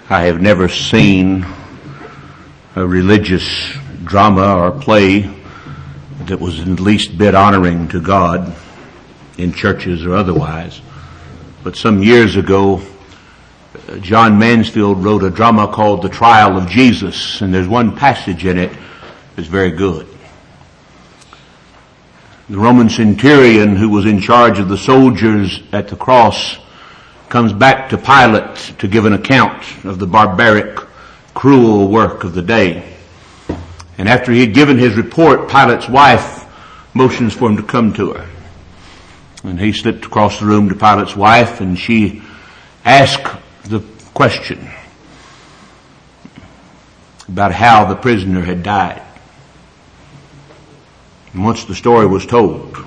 I have never seen a religious drama or play that was in the least bit honoring to God in churches or otherwise. But some years ago, John Mansfield wrote a drama called The Trial of Jesus, and there's one passage in it that's very good. The Roman centurion who was in charge of the soldiers at the cross comes back to Pilate to give an account of the barbaric, cruel work of the day. And after he had given his report, Pilate's wife motions for him to come to her. And he slipped across the room to Pilate's wife, and she asked the question about how the prisoner had died. And once the story was told,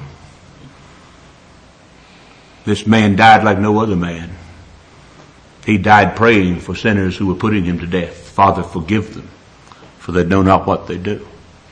this man died like no other man. He died praying for sinners who were putting him to death. Father, forgive them, for they know not what they do.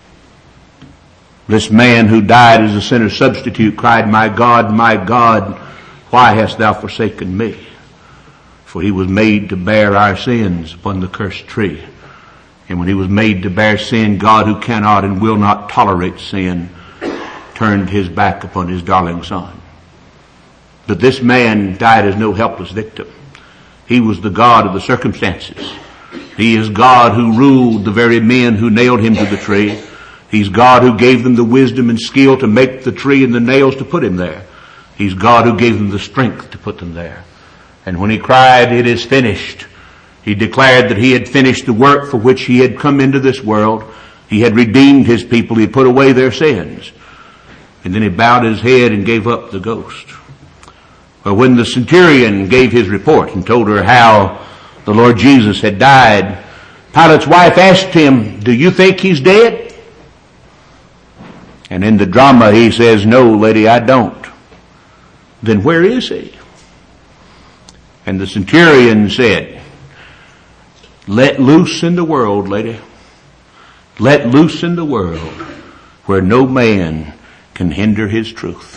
This man who died as a sinner's substitute cried, my God, why hast thou forsaken me? For he was made to bear our sins upon the cursed tree. And when he was made to bear sin, God, who cannot and will not tolerate sin, turned his back upon his darling son. But this man died as no helpless victim. He was the God of the circumstances. He is God who ruled the very men who nailed him to the tree. He's God who gave them the wisdom and skill to make the tree and the nails to put him there. He's God who gave them the strength to put them there. And when he cried, it is finished, he declared that he had finished the work for which he had come into this world. He had redeemed his people. He had put away their sins. And then he bowed his head and gave up the ghost. But when the centurion gave his report and told her how the Lord Jesus had died, Pilate's wife asked him, do you think he's dead? And in the drama he says, no, lady, I don't. Then where is he? And the centurion said, let loose in the world, lady. Let loose in the world where no man can hinder his truth.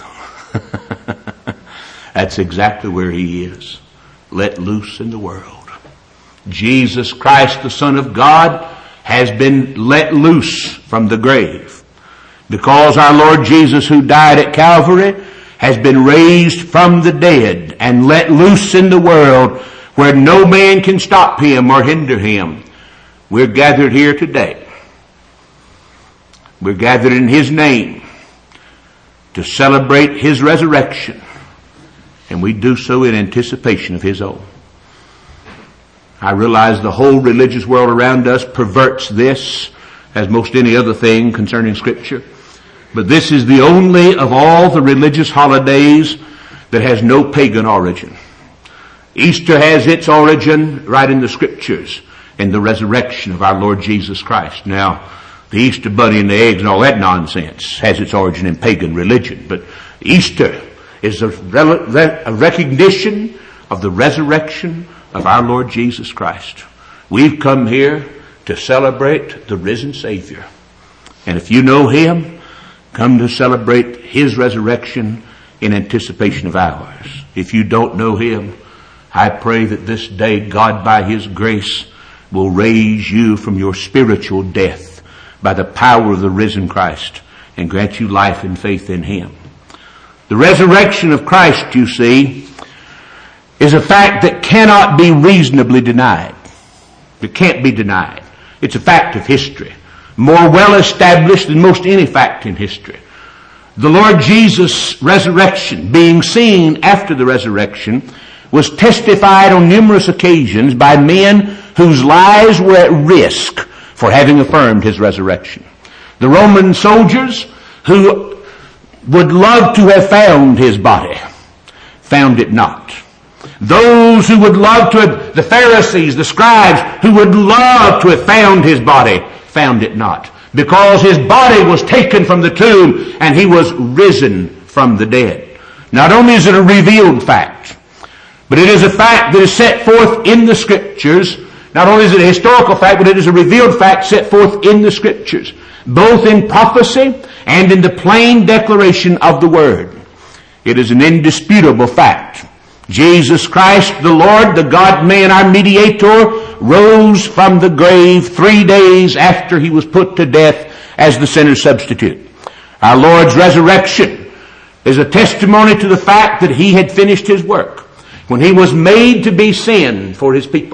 That's exactly where he is. Let loose in the world. Jesus Christ, the Son of God, has been let loose from the grave. Because our Lord Jesus, who died at Calvary, has been raised from the dead and let loose in the world where no man can stop him or hinder him. We're gathered here today. We're gathered in his name to celebrate his resurrection. And we do so in anticipation of his own. I realize the whole religious world around us perverts this as most any other thing concerning Scripture. But this is the only of all the religious holidays that has no pagan origin. Easter has its origin right in the Scriptures, in the resurrection of our Lord Jesus Christ. Now, the Easter bunny and the eggs and all that nonsense has its origin in pagan religion. But Easter is a recognition of the resurrection of our Lord Jesus Christ. We've come here to celebrate the risen Savior. And if you know him, come to celebrate his resurrection in anticipation of ours. If you don't know him, I pray that this day God by his grace will raise you from your spiritual death by the power of the risen Christ and grant you life and faith in him. The resurrection of Christ, you see, is a fact that cannot be reasonably denied. It can't be denied. It's a fact of history, more well established than most any fact in history. The Lord Jesus' resurrection, being seen after the resurrection, was testified on numerous occasions by men whose lives were at risk for having affirmed his resurrection. The Roman soldiers who would love to have found his body found it not. Those who would love to have, the Pharisees, the scribes, who would love to have found his body found it not. Because his body was taken from the tomb and he was risen from the dead. Not only is it a revealed fact, but it is a fact that is set forth in the Scriptures. Not only is it a historical fact, but it is a revealed fact set forth in the Scriptures, both in prophecy and in the plain declaration of the Word. It is an indisputable fact. Jesus Christ, the Lord, the God-man, our mediator, rose from the grave 3 days after he was put to death as the sinner's substitute. Our Lord's resurrection is a testimony to the fact that he had finished his work when he was made to be sin for his people.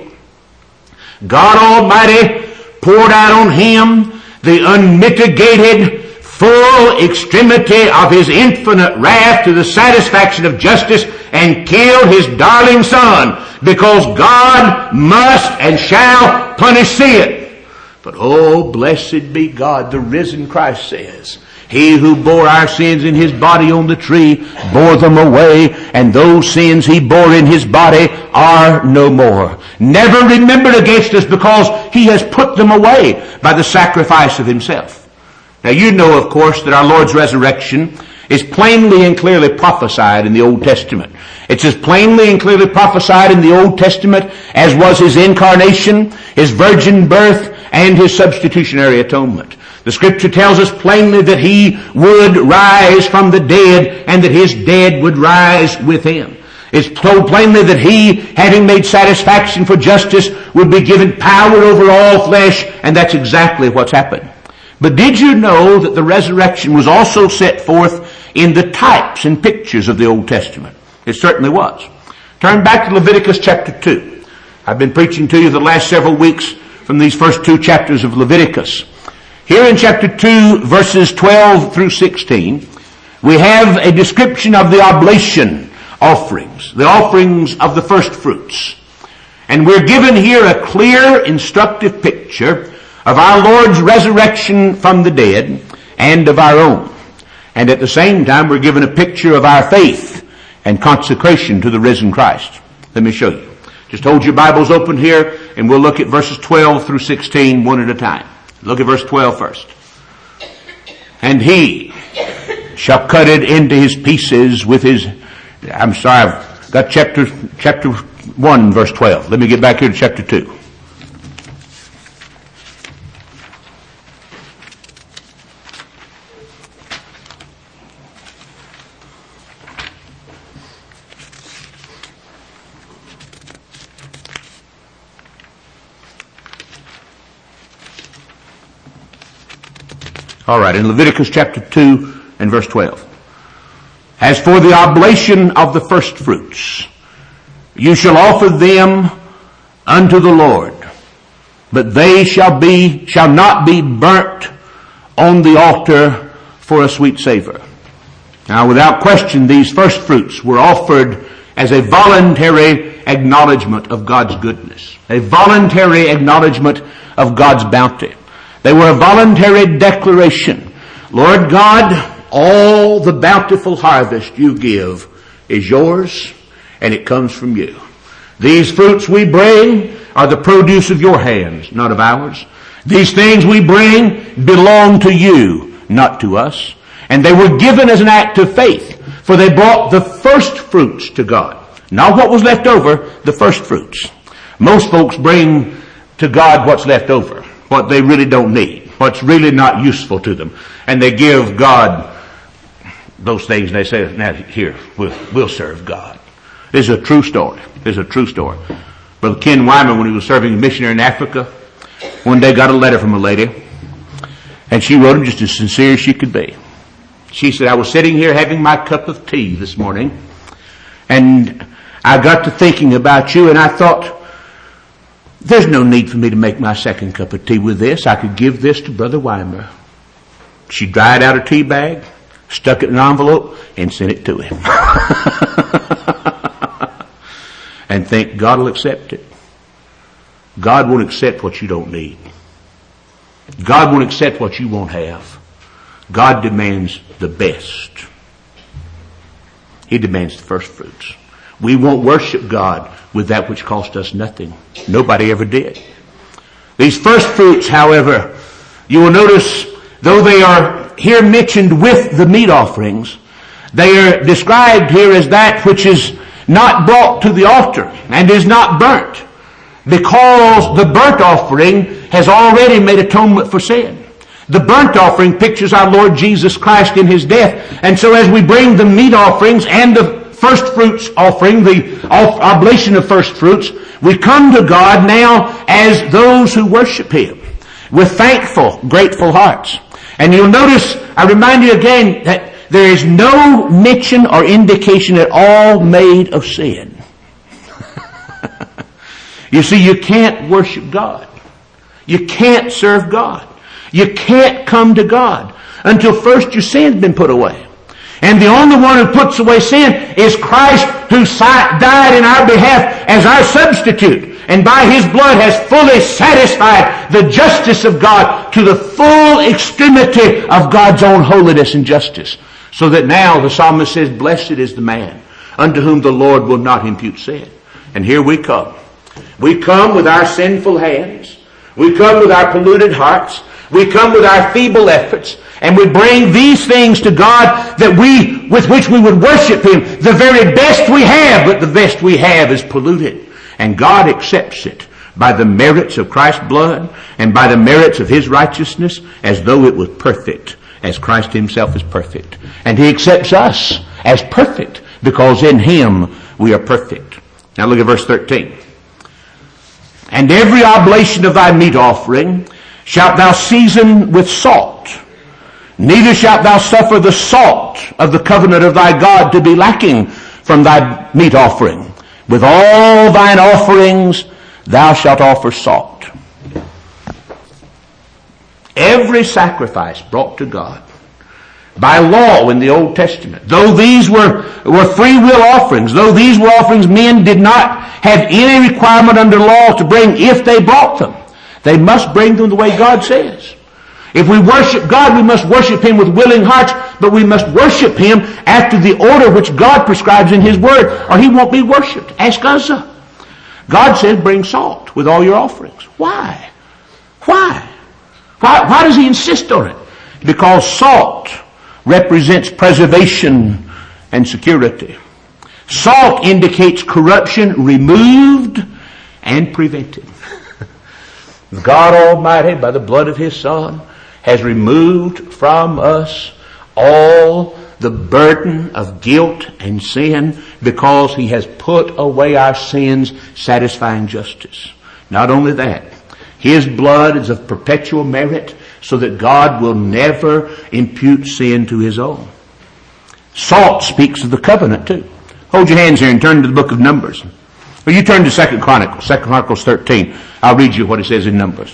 God Almighty poured out on him the unmitigated, full extremity of his infinite wrath to the satisfaction of justice and killed his darling son, because God must and shall punish sin. But oh, blessed be God, the risen Christ says, he who bore our sins in his body on the tree bore them away, and those sins he bore in his body are no more. Never remembered against us, because he has put them away by the sacrifice of himself. Now you know, of course, that our Lord's resurrection is plainly and clearly prophesied in the Old Testament. It's as plainly and clearly prophesied in the Old Testament as was his incarnation, his virgin birth, and his substitutionary atonement. The Scripture tells us plainly that he would rise from the dead and that his dead would rise with him. It's told plainly that he, having made satisfaction for justice, would be given power over all flesh, and that's exactly what's happened. But did you know that the resurrection was also set forth in the types and pictures of the Old Testament? It certainly was. Turn back to Leviticus chapter 2. I've been preaching to you the last several weeks from these first 2 chapters of Leviticus. Here in chapter 2, verses 12 through 16, we have a description of the oblation offerings, the offerings of the first fruits. And we're given here a clear, instructive picture of our Lord's resurrection from the dead and of our own. And at the same time, we're given a picture of our faith and consecration to the risen Christ. Let me show you. Just hold your Bibles open here, and we'll look at verses 12 through 16 one at a time. Look at verse 12 first. And he shall cut it into his pieces with his... I've got chapter 1, verse 12. Let me get back here to chapter 2. All right, in Leviticus chapter 2 and verse 12. As for the oblation of the first fruits, you shall offer them unto the Lord, but they shall not be burnt on the altar for a sweet savor. Now, without question, these first fruits were offered as a voluntary acknowledgement of God's goodness, a voluntary acknowledgement of God's bounty. They were a voluntary declaration. Lord God, all the bountiful harvest you give is yours, and it comes from you. These fruits we bring are the produce of your hands, not of ours. These things we bring belong to you, not to us. And they were given as an act of faith, for they brought the first fruits to God. Not what was left over, the first fruits. Most folks bring to God what's left over, what they really don't need, what's really not useful to them. And they give God those things, and they say, now here, we'll serve God. This is a true story. This is a true story. Brother Ken Wyman, when he was serving a missionary in Africa, one day got a letter from a lady, and she wrote him just as sincere as she could be. She said, I was sitting here having my cup of tea this morning, and I got to thinking about you, and I thought, there's no need for me to make my second cup of tea with this. I could give this to Brother Weimer. She dried out her tea bag, stuck it in an envelope, and sent it to him. And think God will accept it. God won't accept what you don't need. God won't accept what you won't have. God demands the best. He demands the first fruits. We won't worship God with that which cost us nothing. Nobody ever did. These first fruits, however, you will notice, though they are here mentioned with the meat offerings, they are described here as that which is not brought to the altar and is not burnt, because the burnt offering has already made atonement for sin. The burnt offering pictures our Lord Jesus Christ in his death. And so as we bring the meat offerings and the first fruits offering, the oblation of first fruits, we come to God now as those who worship Him with thankful, grateful hearts. And you'll notice, I remind you again, that there is no mention or indication at all made of sin. You see, you can't worship God. You can't serve God. You can't come to God until first your sin's been put away. And the only one who puts away sin is Christ, who died in our behalf as our substitute, and by His blood has fully satisfied the justice of God to the full extremity of God's own holiness and justice. So that now the psalmist says, blessed is the man unto whom the Lord will not impute sin. And here we come. We come with our sinful hands. We come with our polluted hearts. We come with our feeble efforts. And we bring these things to God with which we would worship Him. The very best we have, but the best we have is polluted. And God accepts it by the merits of Christ's blood and by the merits of His righteousness as though it was perfect, as Christ Himself is perfect. And He accepts us as perfect because in Him we are perfect. Now look at verse 13. And every oblation of thy meat offering shalt thou season with salt. Neither shalt thou suffer the salt of the covenant of thy God to be lacking from thy meat offering. With all thine offerings thou shalt offer salt. Every sacrifice brought to God by law in the Old Testament, though these were free will offerings, though these were offerings men did not have any requirement under law to bring if they brought them, they must bring them the way God says. If we worship God, we must worship Him with willing hearts, but we must worship Him after the order which God prescribes in His Word, or He won't be worshipped. Ask Uzzah. God says, bring salt with all your offerings. Why? Why does He insist on it? Because salt represents preservation and security. Salt indicates corruption removed and prevented. God Almighty, by the blood of His Son, has removed from us all the burden of guilt and sin because He has put away our sins, satisfying justice. Not only that, His blood is of perpetual merit so that God will never impute sin to His own. Salt speaks of the covenant too. Hold your hands here and turn to the book of Numbers. Or you turn to 2 Chronicles 13. I'll read you what it says in Numbers.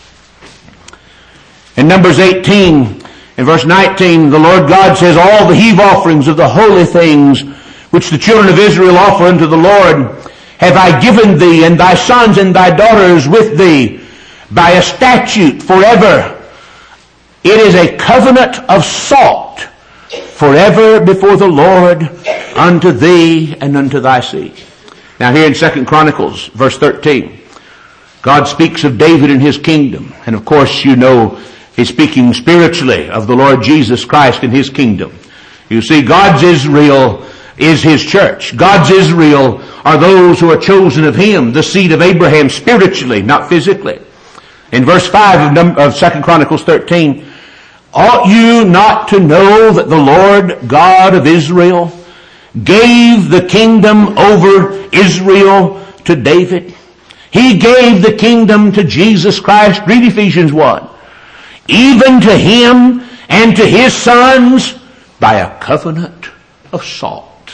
In Numbers 18, in verse 19, the Lord God says, all the heave offerings of the holy things which the children of Israel offer unto the Lord have I given thee, and thy sons and thy daughters with thee, by a statute forever. It is a covenant of salt forever before the Lord unto thee and unto thy seed. Now here in 2 Chronicles, verse 13, God speaks of David and his kingdom. And of course, you know, He's speaking spiritually of the Lord Jesus Christ and His kingdom. You see, God's Israel is His church. God's Israel are those who are chosen of Him, the seed of Abraham spiritually, not physically. In verse 5 of 2 Chronicles 13, ought you not to know that the Lord God of Israel gave the kingdom over Israel to David? He gave the kingdom to Jesus Christ. Read Ephesians 1. Even to Him and to His sons by a covenant of salt.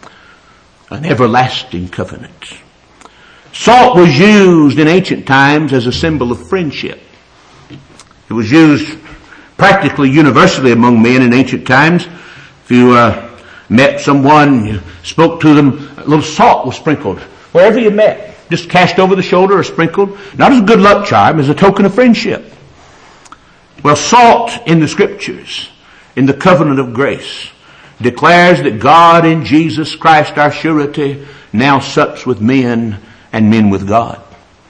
An everlasting covenant. Salt was used in ancient times as a symbol of friendship. It was used practically universally among men in ancient times. If you met someone, you spoke to them, a little salt was sprinkled wherever you met. Just cast over the shoulder or sprinkled. Not as a good luck charm, as a token of friendship. Well, salt in the Scriptures, in the covenant of grace, declares that God in Jesus Christ, our surety, now sups with men and men with God.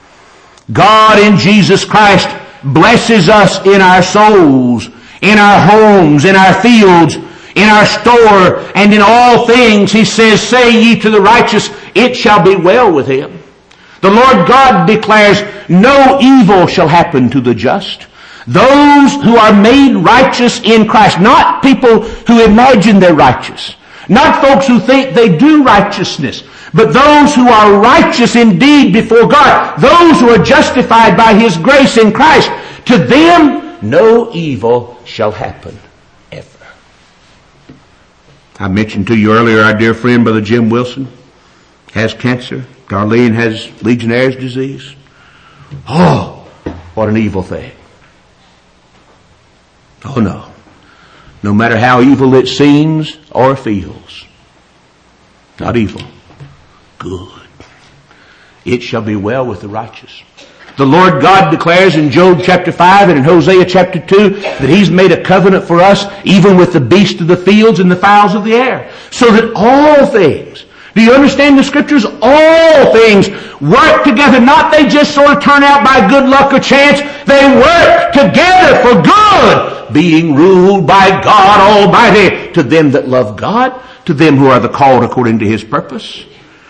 God in Jesus Christ blesses us in our souls, in our homes, in our fields, in our store, and in all things. He says, say ye to the righteous, it shall be well with him. The Lord God declares, no evil shall happen to the just. Those who are made righteous in Christ, not people who imagine they're righteous, Not folks who think they do righteousness, but those who are righteous indeed before God, those who are justified by His grace in Christ. To them, no evil shall happen ever. I mentioned to you earlier our dear friend, Brother Jim Wilson, has cancer. Darlene has Legionnaire's disease. Oh, what an evil thing. Oh no. No matter how evil it seems or feels. Not evil. Good. It shall be well with the righteous. The Lord God declares in Job chapter 5 and in Hosea chapter 2 that He's made a covenant for us even with the beasts of the fields and the fowls of the air. So that all things, do you understand the Scriptures? All things work together. Not they just sort of turn out by good luck or chance. They work together for good, being ruled by God Almighty, to them that love God, to them who are the called according to His purpose.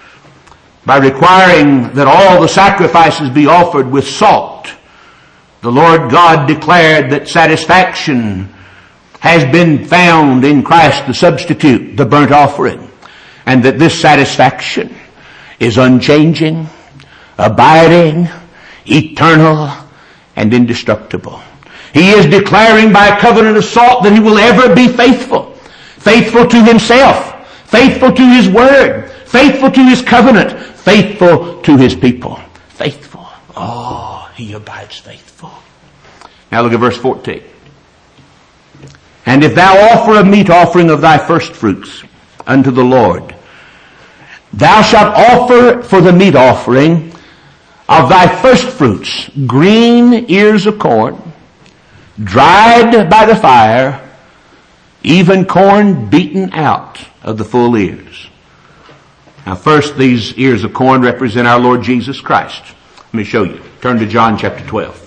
By requiring that all the sacrifices be offered with salt, the Lord God declared that satisfaction has been found in Christ the substitute, the burnt offering, and that this satisfaction is unchanging, abiding, eternal, and indestructible. He is declaring by a covenant of salt that He will ever be faithful. Faithful to Himself, faithful to His word, faithful to His covenant, faithful to His people. Faithful. Oh, He abides faithful. Now look at verse 14. And if thou offer a meat offering of thy first fruits unto the Lord, thou shalt offer for the meat offering of thy first fruits green ears of corn, dried by the fire, even corn beaten out of the full ears. Now first, these ears of corn represent our Lord Jesus Christ. Let me show you. Turn to John chapter 12.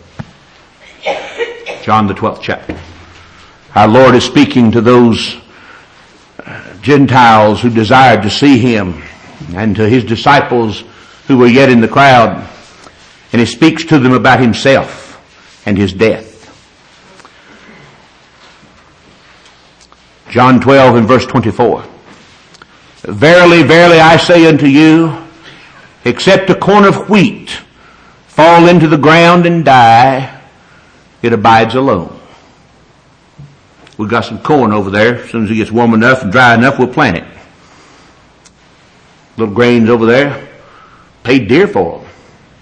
John the 12th chapter. Our Lord is speaking to those Gentiles who desired to see Him, and to His disciples who were yet in the crowd. And He speaks to them about Himself and His death. John 12 and verse 24. Verily, verily, I say unto you, except a corn of wheat fall into the ground and die, it abides alone. We've got some corn over there. As soon as it gets warm enough and dry enough, we'll plant it. Little grains over there, paid dear for them.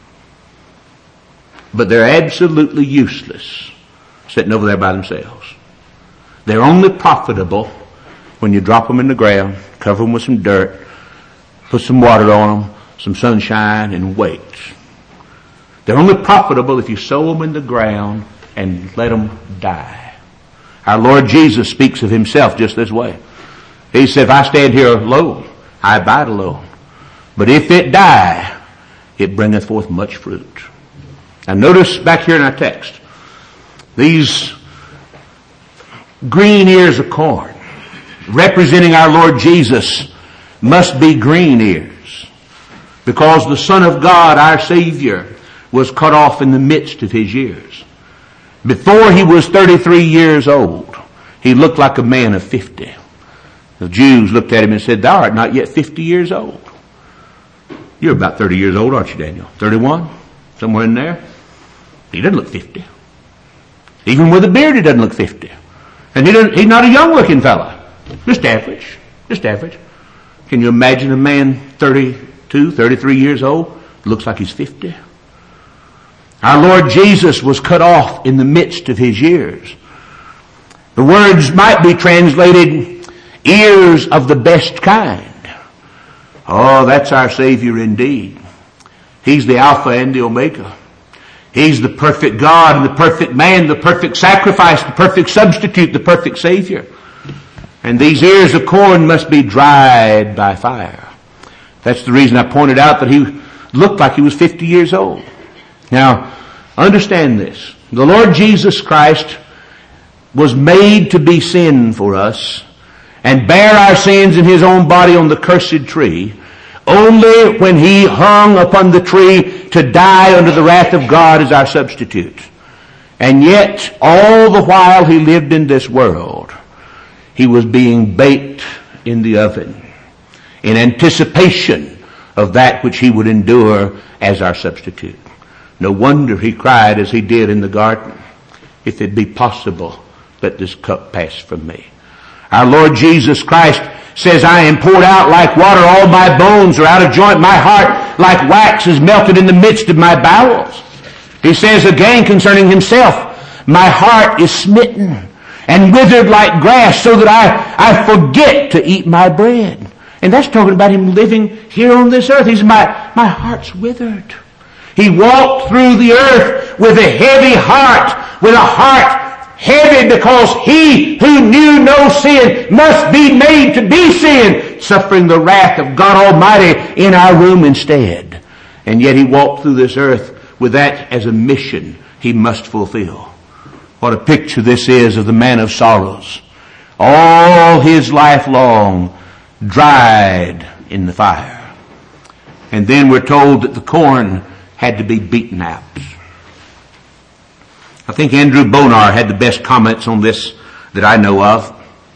But they're absolutely useless sitting over there by themselves. They're only profitable when you drop them in the ground, cover them with some dirt, put some water on them, some sunshine, and wait. They're only profitable if you sow them in the ground and let them die. Our Lord Jesus speaks of Himself just this way. He said, if I stand here alone, I abide alone. But if it die, it bringeth forth much fruit. Now notice back here in our text, these green ears of corn, representing our Lord Jesus, must be green ears, because the Son of God, our Savior, was cut off in the midst of His years. Before He was 33 years old, He looked like a man of 50. The Jews looked at Him and said, thou art not yet 50 years old. You're about 30 years old, aren't you, Daniel? 31? Somewhere in there? He doesn't look 50. Even with a beard, he doesn't look 50. And he's not a young-looking fella. Just average. Just average. Can you imagine a man 32, 33 years old, looks like he's 50? Our Lord Jesus was cut off in the midst of His years. The words might be translated, ears of the best kind. Oh, that's our Savior indeed. He's the Alpha and the Omega. He's the perfect God and the perfect man, the perfect sacrifice, the perfect substitute, the perfect Savior. And these ears of corn must be dried by fire. That's the reason I pointed out that He looked like He was 50 years old. Now, understand this. The Lord Jesus Christ was made to be sin for us and bear our sins in His own body on the cursed tree only when He hung upon the tree to die under the wrath of God as our substitute. And yet, all the while He lived in this world, He was being baked in the oven in anticipation of that which he would endure as our substitute. No wonder he cried as he did in the garden, if it be possible, let this cup pass from me. Our Lord Jesus Christ says, I am poured out like water, all my bones are out of joint, my heart like wax is melted in the midst of my bowels. He says again concerning himself, my heart is smitten and withered like grass, so that I forget to eat my bread. And that's talking about him living here on this earth. He says, my heart's withered. He walked through the earth with a heavy heart, with a heart heavy because he who knew no sin must be made to be sin, suffering the wrath of God Almighty in our room instead. And yet he walked through this earth with that as a mission he must fulfill. What a picture this is of the man of sorrows. All his life long dried in the fire. And then we're told that the corn had to be beaten out. I think Andrew Bonar had the best comments on this that I know of.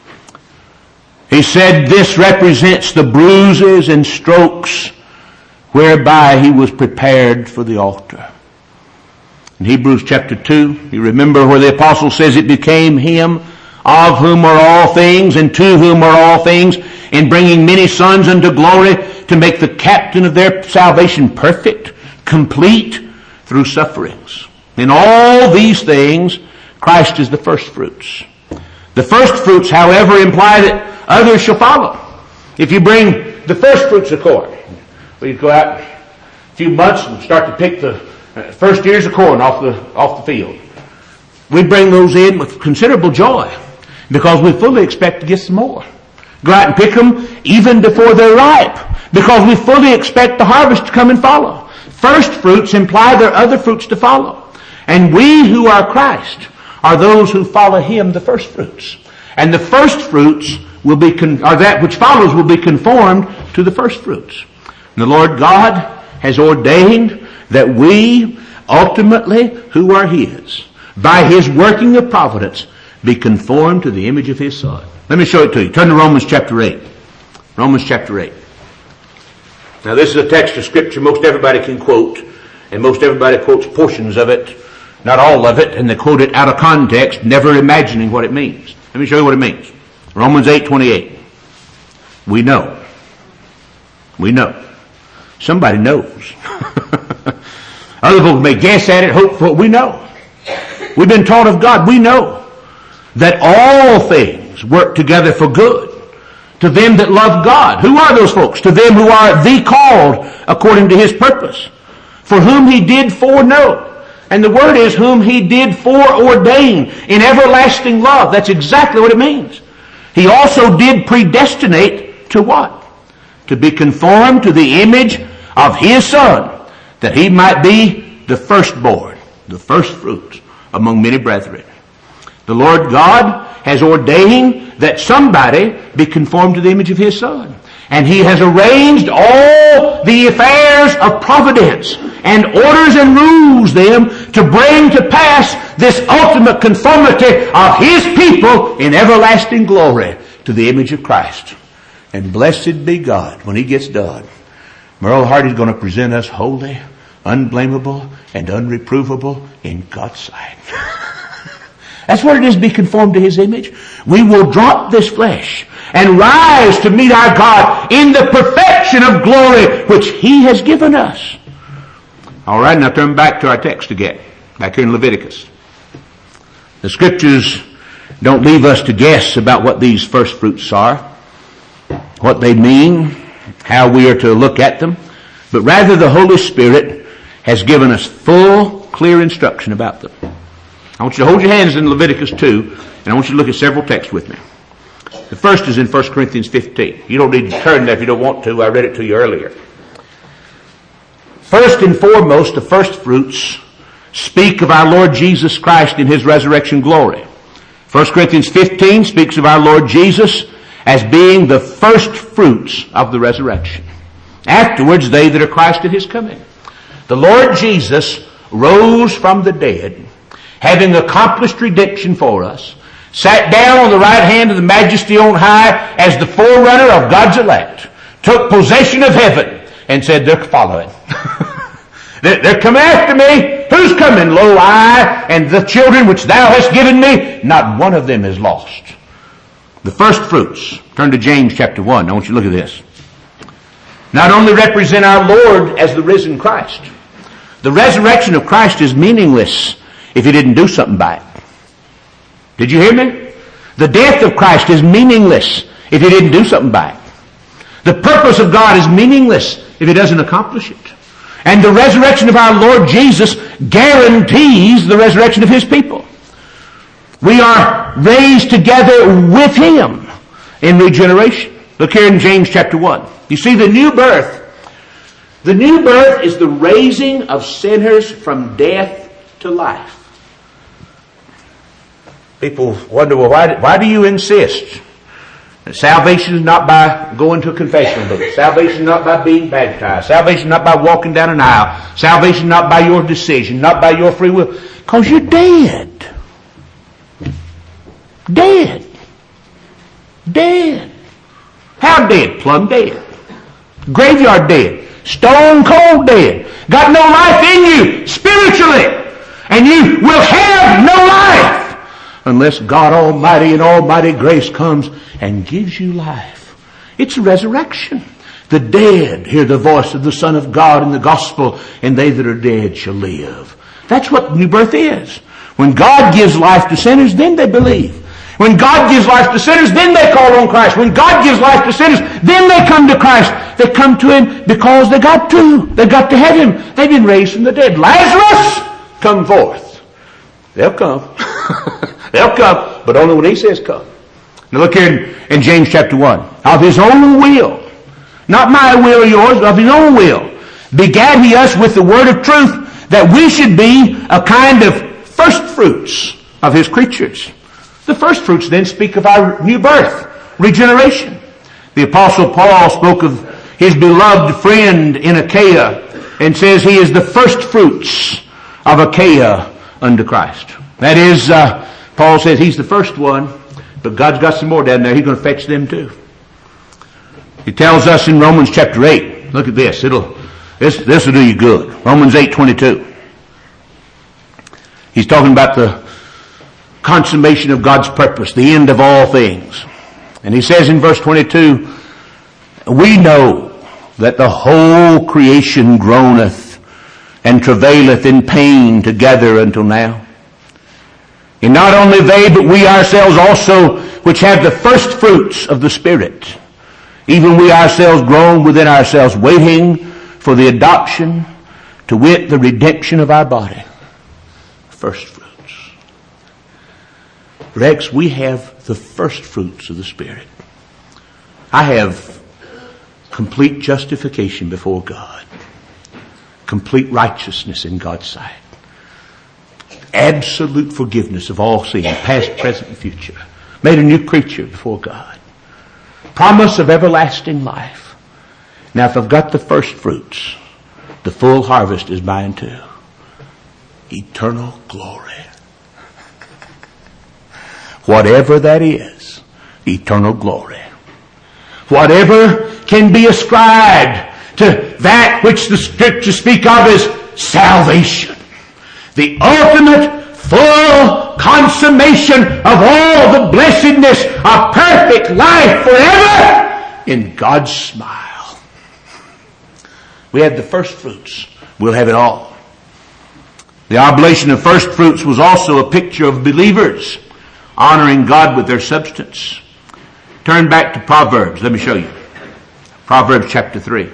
He said this represents the bruises and strokes whereby he was prepared for the altar. In Hebrews chapter 2, you remember where the apostle says it became him of whom are all things and to whom are all things, in bringing many sons unto glory, to make the captain of their salvation perfect, complete through sufferings. In all these things, Christ is the first fruits. The first fruits, however, imply that others shall follow. If you bring the first fruits of corn, we go out a few months and start to pick the first ears of corn off the field. We bring those in with considerable joy because we fully expect to get some more. Go out and pick them even before they're ripe because we fully expect the harvest to come and follow. First fruits imply there are other fruits to follow. And we who are Christ are those who follow him, the first fruits. And the first fruits will be, or that which follows will be conformed to the first fruits. And the Lord God has ordained that we ultimately, who are his, by his working of providence, be conformed to the image of his Son. Let me show it to you. Turn to Romans chapter 8. Romans chapter 8. Now this is a text of Scripture most everybody can quote, and most everybody quotes portions of it, not all of it, and they quote it out of context, never imagining what it means. Let me show you what it means. Romans 8:28. We know. We know. Somebody knows. Other people may guess at it, hope for it. We know. We've been taught of God. We know that all things work together for good to them that love God. Who are those folks? To them who are the called according to his purpose, for whom he did foreknow. And the word is whom he did foreordain in everlasting love. That's exactly what it means. He also did predestinate to what? To be conformed to the image of his Son, that he might be the firstborn, the first fruits among many brethren. The Lord God has ordained that somebody be conformed to the image of his Son. And he has arranged all the affairs of providence and orders and rules them to bring to pass this ultimate conformity of his people in everlasting glory to the image of Christ. And blessed be God when he gets done. Merle Hardy's going to present us holy, unblameable, and unreprovable in God's sight. That's what it is to be conformed to his image. We will drop this flesh and rise to meet our God in the perfection of glory which he has given us. All right, now turn back to our text again, back here in Leviticus. The Scriptures don't leave us to guess about what these first fruits are, what they mean, how we are to look at them, but rather the Holy Spirit has given us full, clear instruction about them. I want you to hold your hands in Leviticus 2, and I want you to look at several texts with me. The first is in 1 Corinthians 15. You don't need to turn there if you don't want to. I read it to you earlier. First and foremost, the first fruits speak of our Lord Jesus Christ in his resurrection glory. 1 Corinthians 15 speaks of our Lord Jesus as being the first fruits of the resurrection. Afterwards, they that are Christ at his coming. The Lord Jesus rose from the dead, having accomplished redemption for us, sat down on the right hand of the Majesty on high as the forerunner of God's elect, took possession of heaven, and said, they're following. They're coming after me. Who's coming? Lo, I and the children which thou hast given me, not one of them is lost. The first fruits. Turn to James chapter 1. I want you to look at this. Not only represent our Lord as the risen Christ. The resurrection of Christ is meaningless if He didn't do something by it. Did you hear me? The death of Christ is meaningless if He didn't do something by it. The purpose of God is meaningless if He doesn't accomplish it. And the resurrection of our Lord Jesus guarantees the resurrection of His people. We are raised together with Him in regeneration. Look here in James chapter 1. You see the new birth. The new birth is the raising of sinners from death to life. People wonder, well, why do you insist? Salvation is not by going to a confessional booth. Salvation is not by being baptized. Salvation is not by walking down an aisle. Salvation is not by your decision, not by your free will. Because you're dead. Dead. Dead. How dead? Plumb dead. Graveyard dead. Stone cold dead. Got no life in you spiritually. And you will have no life unless God Almighty in almighty grace comes and gives you life. It's a resurrection. The dead hear the voice of the Son of God in the gospel, and they that are dead shall live. That's what new birth is. When God gives life to sinners, then they believe. When God gives life to sinners, then they call on Christ. When God gives life to sinners, then they come to Christ. They come to Him because they got to. They got to have Him. They've been raised from the dead. Lazarus, come forth. They'll come. They'll come, but only when He says come. Now look here in James chapter 1. Of His own will, not my will or yours, of His own will, begat He us with the word of truth, that we should be a kind of first fruits of His creatures. The first fruits then speak of our new birth, regeneration. The Apostle Paul spoke of his beloved friend in Achaia and says he is the first fruits of Achaia unto Christ. That is, Paul says he's the first one, but God's got some more down there. He's going to fetch them too. He tells us in Romans chapter 8, look at this. This will do you good. Romans 8:22. He's talking about the consummation of God's purpose, the end of all things. And he says in verse 22, we know that the whole creation groaneth and travaileth in pain together until now. And not only they, but we ourselves also, which have the first fruits of the Spirit, even we ourselves groan within ourselves, waiting for the adoption, to wit, the redemption of our body. First fruits. Rex, we have the first fruits of the Spirit. I have complete justification before God. Complete righteousness in God's sight. Absolute forgiveness of all sin, past, present, and future. Made a new creature before God. Promise of everlasting life. Now if I've got the first fruits, the full harvest is mine too. Eternal glory. Whatever that is, eternal glory. Whatever can be ascribed to that which the Scriptures speak of as salvation. The ultimate, full consummation of all the blessedness of perfect life forever in God's smile. We have the first fruits. We'll have it all. The oblation of first fruits was also a picture of believers honoring God with their substance. Turn back to Proverbs. Let me show you. Proverbs chapter 3.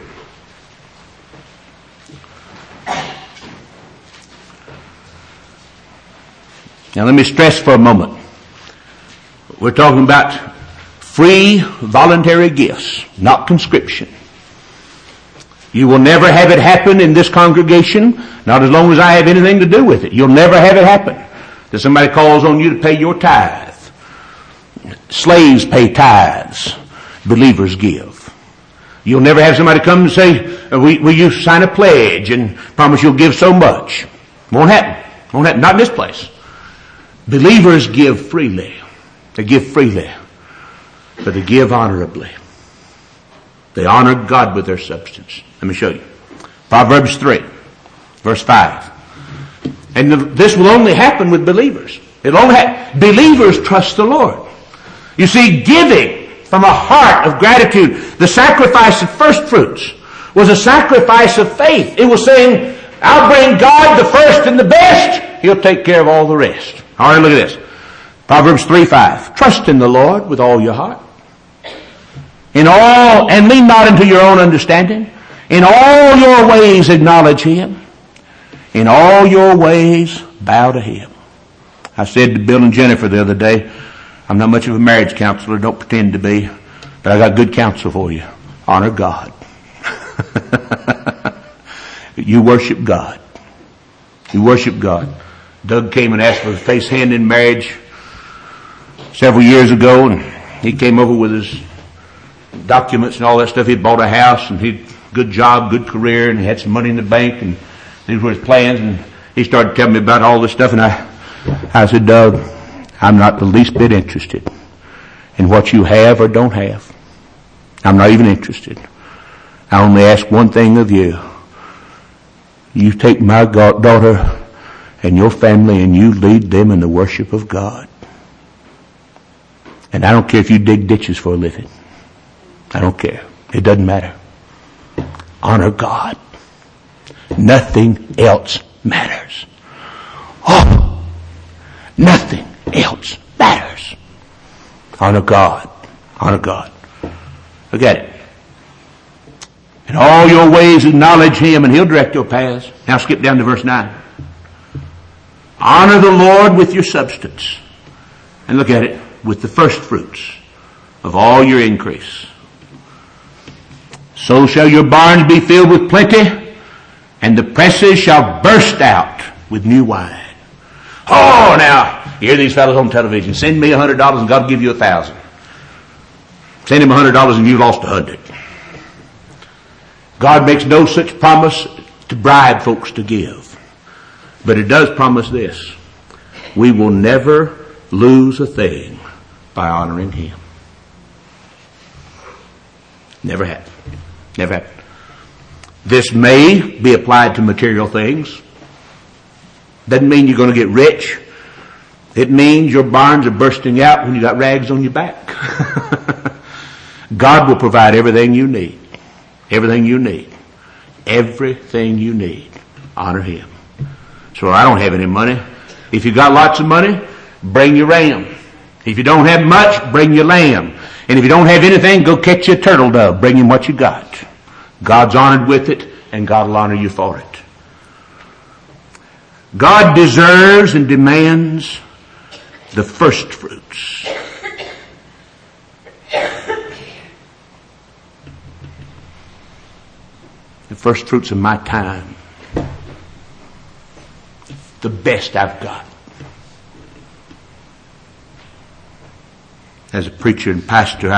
Now let me stress for a moment. We're talking about free voluntary gifts, not conscription. You will never have it happen in this congregation, not as long as I have anything to do with it. You'll never have it happen that somebody calls on you to pay your tithe. Slaves pay tithes. Believers give. You'll never have somebody come and say, will you sign a pledge and promise you'll give so much? Won't happen. Won't happen. Not in this place. Believers give freely. They give freely, but they give honorably. They honor God with their substance. Let me show you. Proverbs 3, verse 5. And this will only happen with believers. Believers trust the Lord. You see, giving from a heart of gratitude, the sacrifice of first fruits, was a sacrifice of faith. It was saying, I'll bring God the first and the best. He'll take care of all the rest. All right, look at this. Proverbs 3:5. Trust in the Lord with all your heart. And lean not into your own understanding. In all your ways acknowledge Him. In all your ways bow to Him. I said to Bill and Jennifer the other day, I'm not much of a marriage counselor, don't pretend to be, but I got good counsel for you. Honor God. You worship God. You worship God. Doug came and asked for a face hand in marriage several years ago, and he came over with his documents and all that stuff. He'd bought a house, and he'd good job, good career, and he had some money in the bank, and these were his plans, and he started telling me about all this stuff, and I said, Doug, I'm not the least bit interested in what you have or don't have. I'm not even interested. I only ask one thing of you. You take my daughter and your family and you lead them in the worship of God. And I don't care if you dig ditches for a living. I don't care. It doesn't matter. Honor God. Nothing else matters. Oh, nothing else matters. Honor God. Honor God. Look at it. In all your ways acknowledge Him and He'll direct your paths. Now skip down to verse 9. Honor the Lord with your substance. And look at it. With the first fruits of all your increase. So shall your barns be filled with plenty, and the presses shall burst out with new wine. Oh, now, you hear these fellows on television. Send me $100 and God will give you 1,000. Send him $100 and you lost 100. God makes no such promise to bribe folks to give. But it does promise this. We will never lose a thing by honoring Him. Never happened. Never happened. This may be applied to material things. Doesn't mean you're going to get rich. It means your barns are bursting out when you got rags on your back. God will provide everything you need. Everything you need. Everything you need. Honor Him. So I don't have any money. If you got lots of money, bring your ram. If you don't have much, bring your lamb. And if you don't have anything, go catch you a turtle dove. Bring Him what you got. God's honored with it, and God will honor you for it. God deserves and demands the first fruits. The first fruits of my time. The best I've got. As a preacher and pastor,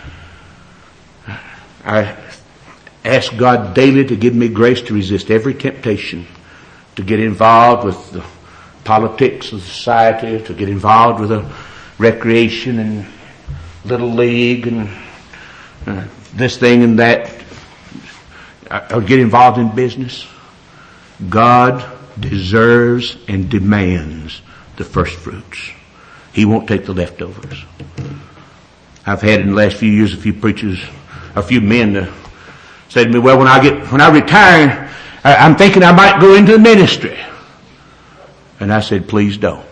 I ask God daily to give me grace to resist every temptation, to get involved with the politics of society, to get involved with the recreation and little league and this thing and that, or get involved in business. God deserves and demands the first fruits. He won't take the leftovers. I've had in the last few years a few men say to me, well, when I retire, I'm thinking I might go into the ministry. And I said, please don't.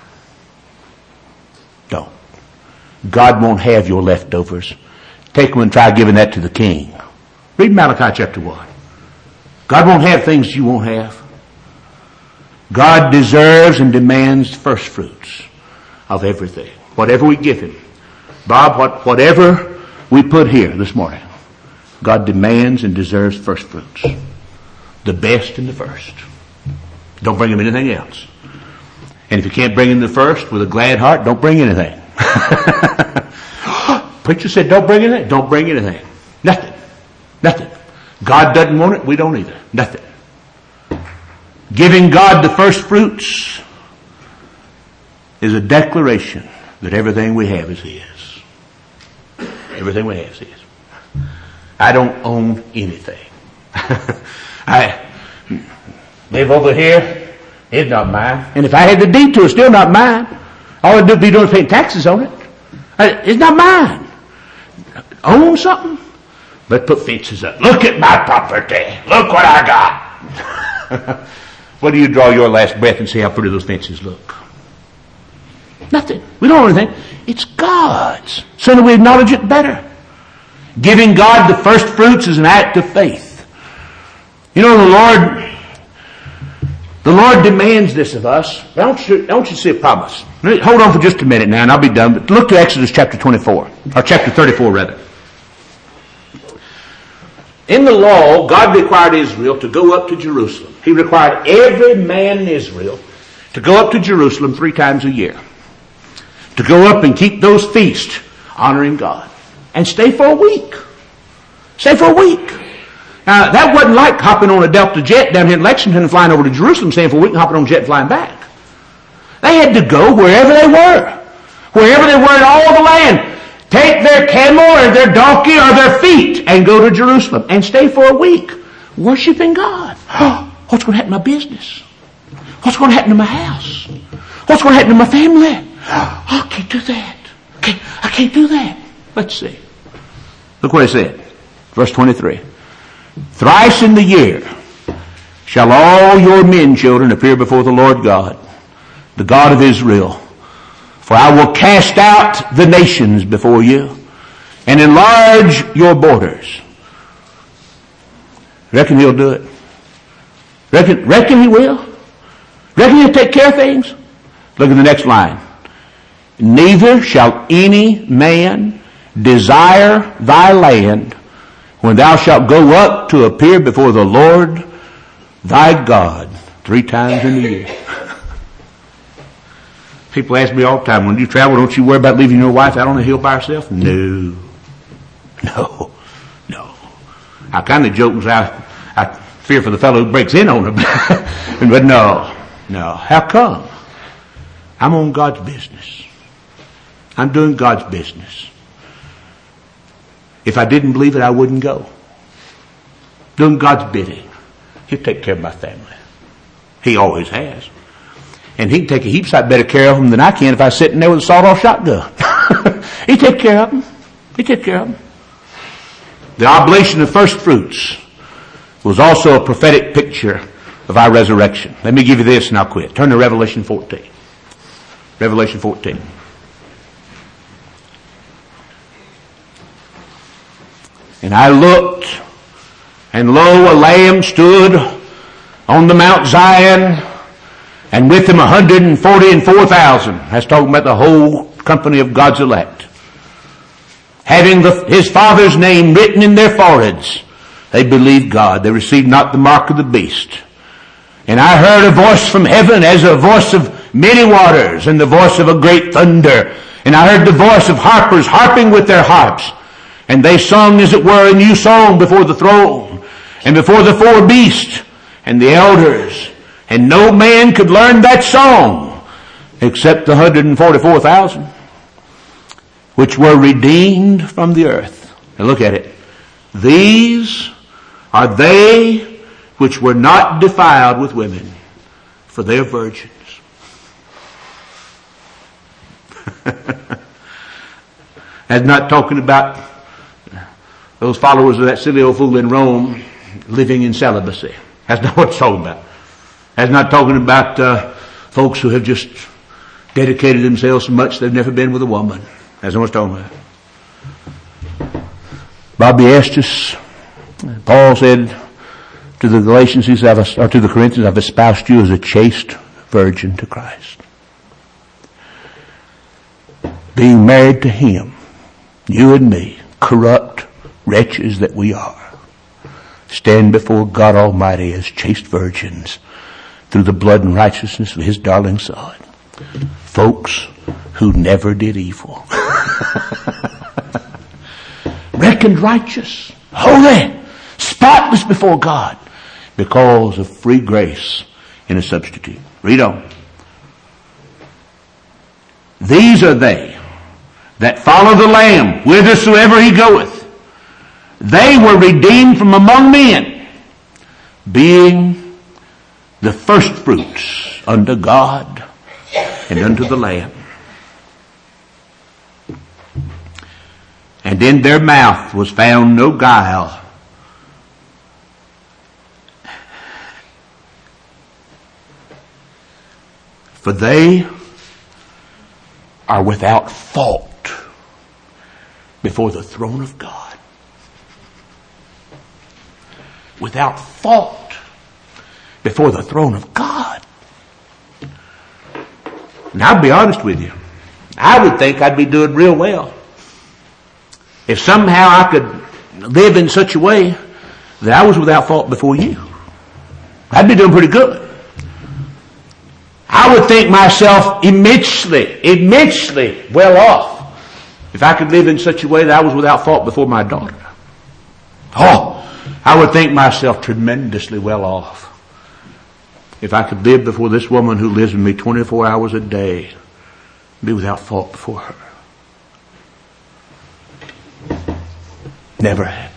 Don't. God won't have your leftovers. Take them and try giving that to the king. Read Malachi chapter 1. God won't have things you won't have. God deserves and demands first fruits of everything. Whatever we give Him. Bob, whatever we put here this morning, God demands and deserves first fruits. The best and the first. Don't bring Him anything else. And if you can't bring Him the first with a glad heart, don't bring anything. Preacher said don't bring anything. Don't bring anything. Nothing. Nothing. God doesn't want it. We don't either. Nothing. Giving God the first fruits is a declaration that everything we have is His. Everything we have is His. I don't own anything. I live over here. It's not mine. And if I had the deed to it, it's still not mine. All I'd be doing is paying taxes on it. It's not mine. Own something? But put fences up. Look at my property. Look what I got. What do you draw your last breath and see how pretty those fences look? Nothing. We don't own anything. It's God's. So that we acknowledge it better. Giving God the first fruits is an act of faith. You know, the Lord demands this of us. Don't you see a promise? Hold on for just a minute now and I'll be done. But look to Exodus chapter 24. Or chapter 34 rather. In the law, God required Israel to go up to Jerusalem. He required every man in Israel to go up to Jerusalem 3 times a year. To go up and keep those feasts honoring God. And stay for a week. Stay for a week. Now, that wasn't like hopping on a Delta jet down here in Lexington and flying over to Jerusalem, staying for a week and hopping on a jet and flying back. They had to go wherever they were. Wherever they were in all the land. Take their camel or their donkey or their feet and go to Jerusalem and stay for a week worshiping God. What's going to happen to my business? What's going to happen to my house? What's going to happen to my family? I can't do that. I can't do that. Let's see. Look what it said. Verse 23. Thrice in the year shall all your men children appear before the Lord God, the God of Israel. For I will cast out the nations before you and enlarge your borders. Reckon He'll do it? Reckon He will? Reckon He'll take care of things? Look at the next line. Neither shall any man desire thy land when thou shalt go up to appear before the Lord thy God 3 times in the year. People ask me all the time, when you travel, don't you worry about leaving your wife out on the hill by herself? No. I kind of joke and say I fear for the fellow who breaks in on her. But no. How come? I'm on God's business. I'm doing God's business. If I didn't believe it, I wouldn't go. Doing God's bidding. He'll take care of my family. He always has. And He can take a heap better care of them than I can if I was sitting there with a sawed-off shotgun. He take care of them. He take care of them. The oblation of first fruits was also a prophetic picture of our resurrection. Let me give you this and I'll quit. Turn to Revelation 14. Revelation 14. And I looked, and lo, a lamb stood on the Mount Zion, and with him 144,000. That's talking about the whole company of God's elect. Having His Father's name written in their foreheads. They believed God. They received not the mark of the beast. And I heard a voice from heaven as a voice of many waters and the voice of a great thunder. And I heard the voice of harpers harping with their harps. And they sung, as it were, a new song before the throne and before the 4 beasts and the elders. And no man could learn that song except the 144,000 which were redeemed from the earth. Now look at it. These are they which were not defiled with women, for they are virgins. That's not talking about those followers of that silly old fool in Rome living in celibacy. That's not what it's talking about. That's not talking about folks who have just dedicated themselves so much they've never been with a woman. That's not what it's talking about. Bobby Estes, Paul said to the Galatians, or to the Corinthians, I've espoused you as a chaste virgin to Christ. Being married to Him, you and me, corrupt wretches that we are, stand before God Almighty as chaste virgins through the blood and righteousness of His darling Son. Folks who never did evil. Reckoned righteous, holy, spotless before God because of free grace in a substitute. Read on. These are they that follow the Lamb whithersoever he goeth. They were redeemed from among men, being the firstfruits unto God and unto the Lamb. And in their mouth was found no guile, for they are without fault before the throne of God. Without fault before the throne of God. And I'll be honest with you, I would think I'd be doing real well if somehow I could live in such a way that I was without fault before you. I'd be doing pretty good. I would think myself immensely well off if I could live in such a way that I was without fault before my daughter. Oh, I would think myself tremendously well off if I could live before this woman who lives with me 24 hours a day, be without fault before her. Never have.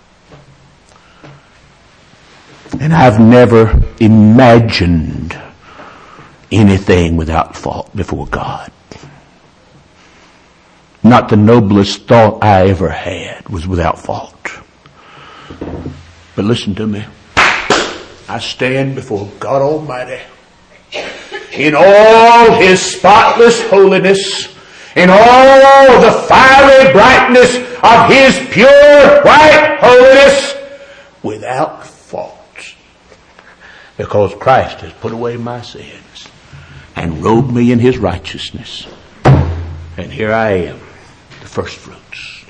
And I've never imagined anything without fault before God. Not the noblest thought I ever had was without fault. But listen to me. I stand before God Almighty in all His spotless holiness, in all the fiery brightness of His pure white holiness, without fault. Because Christ has put away my sins and robed me in His righteousness. And here I am, the first fruits.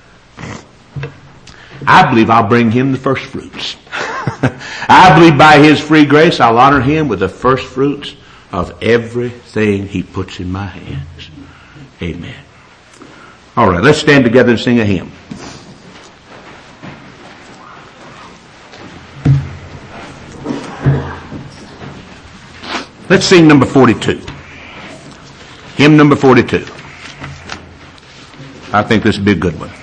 I believe I'll bring Him the first fruits. I believe by His free grace I'll honor Him with the first fruits of everything He puts in my hands. Amen. All right, let's stand together and sing a hymn. Let's sing number 42. Hymn number 42. I think this will be a good one.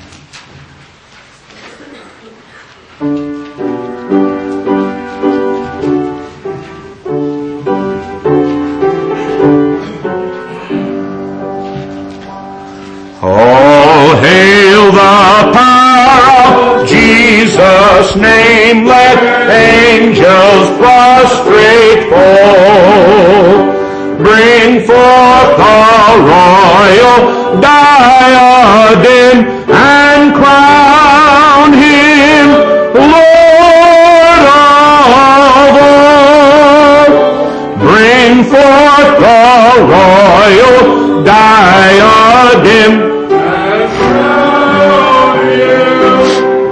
All hail the power of Jesus' name, let angels prostrate fall. Bring forth the royal diadem and crown Him Lord of all. Bring forth the royal diadem and crown Him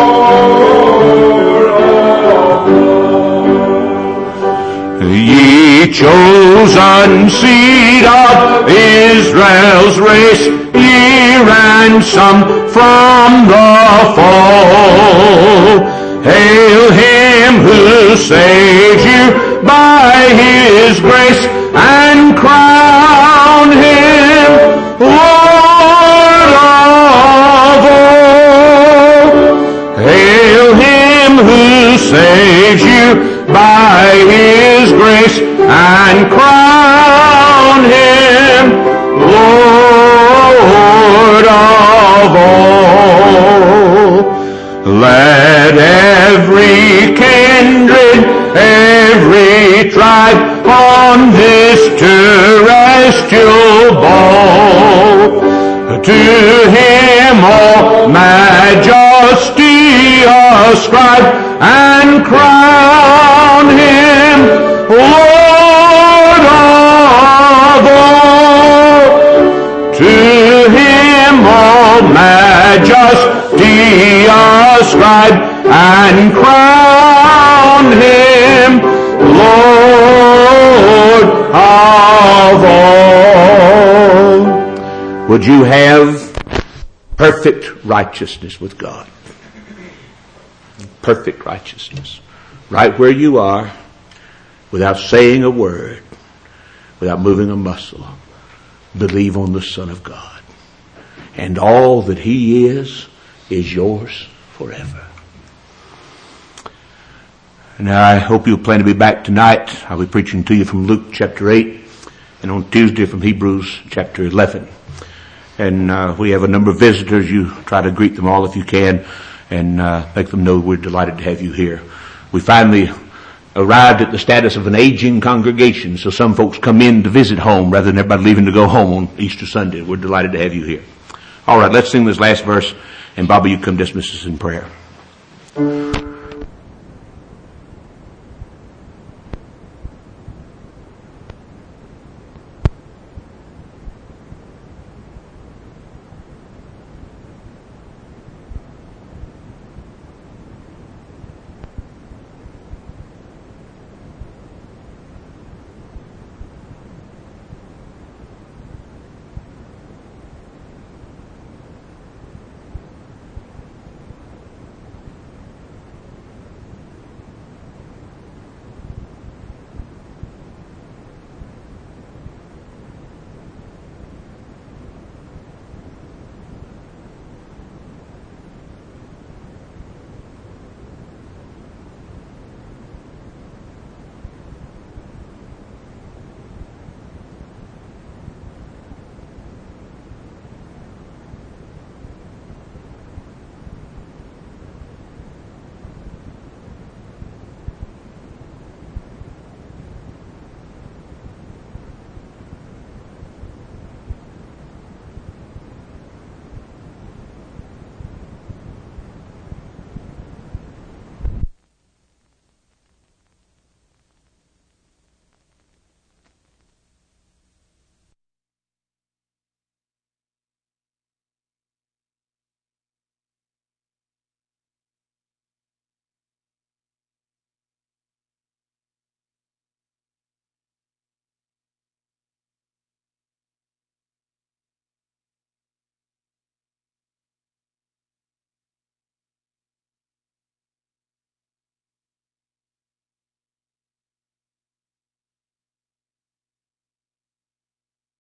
Lord of all. Ye chosen seed of Israel's race, ye ransomed from the fall. Hail Him who saves you by His grace and crown Him Lord of all. Hail Him who saves you by His grace and crown Him Lord of all. Let every kindred, every tribe on this terrestrial ball, to Him all majesty ascribe and crown Him Lord of all. To Him all majesty ascribe and crown Him Lord of all. Would you have perfect righteousness with God? Perfect righteousness. Right where you are, without saying a word, without moving a muscle, believe on the Son of God. And all that He is yours forever. Now I hope you'll plan to be back tonight. I'll be preaching to you from Luke chapter 8 and on Tuesday from Hebrews chapter 11. And we have a number of visitors. You try to greet them all if you can and make them know we're delighted to have you here. We finally arrived at the status of an aging congregation, so some folks come in to visit home rather than everybody leaving to go home on Easter Sunday. We're delighted to have you here. All right, let's sing this last verse, and Bobby, you come dismiss us in prayer.